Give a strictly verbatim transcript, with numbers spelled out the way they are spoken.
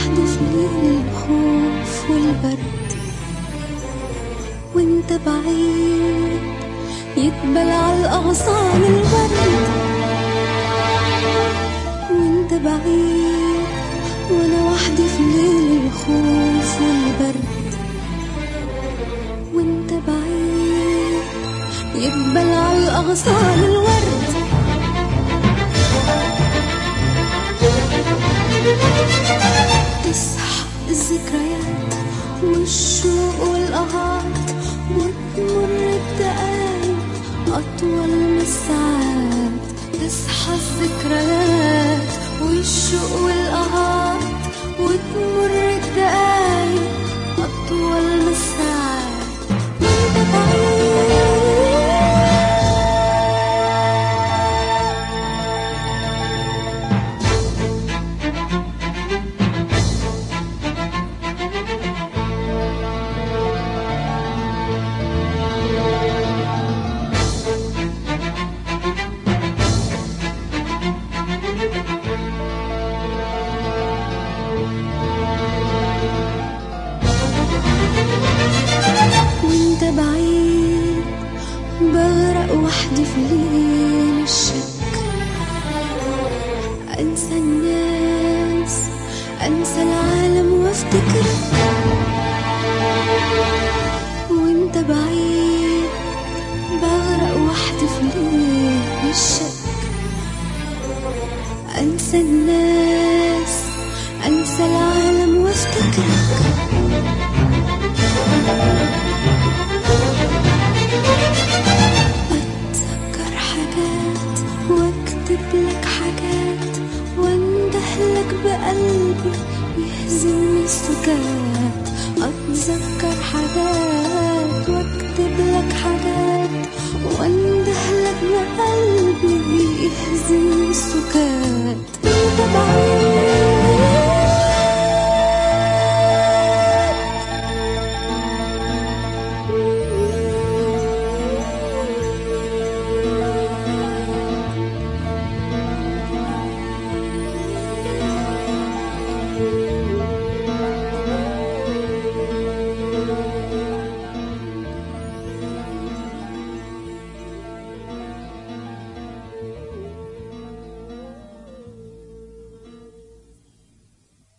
وحدي في ليل الخوف والبرد، وانت بعيد يقبل على الأغصان الورد. وانت بعيد وانا وحدي في ليل الخوف والبرد، وانت بعيد يقبل على الأغصان الورد. تصحى الذكريات والشوق والقهات، وتمر الدقايق أطول من الساعات. تصحى الذكريات والشوق والقهات، وتمر الدقايق أطول من الساعات. وانت بعيد بعيد بغرق وحدي في ليل الشك. أنسى الناس، أنسى العالم وافتكرك. وانت بعيد بغرق وحدي في ليل الشك. أنسى الناس، أنسى العالم وافتكرك. واكتب لك حاجات واندهلك بقلبي يهزمني السكات. اتذكر حاجات واكتب لك حاجات واندهلك بقلبي يهزمني السكات. انت بعيد